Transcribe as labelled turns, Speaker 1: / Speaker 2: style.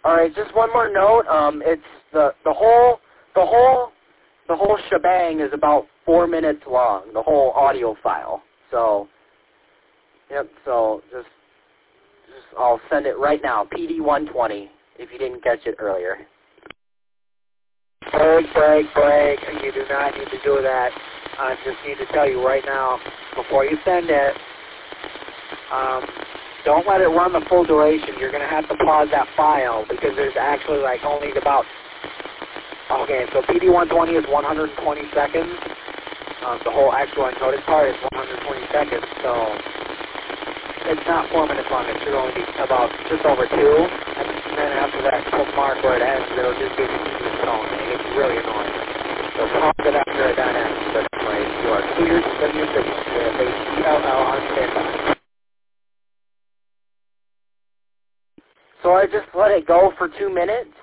Speaker 1: All right, just one more note. It's the whole shebang is about 4 minutes long. The whole audio file. So, yep. So just I'll send it right now. PD120. If you didn't catch it earlier.
Speaker 2: Break. You do not need to do that. I just need to tell you right now, before you send it, don't let it run the full duration. You're going to have to pause that file because there's actually like only about, okay, so PD120 is 120 seconds. The whole actual encoded part is 120 seconds, so it's not 4 minutes long. It should only be about just over 2. And then after that mark where it ends, it'll just give you the tone. It's really annoying. So pause it after that ends. But anyway, you are clear to send your signal with a CLL on standby.
Speaker 1: So I just let it go for 2 minutes,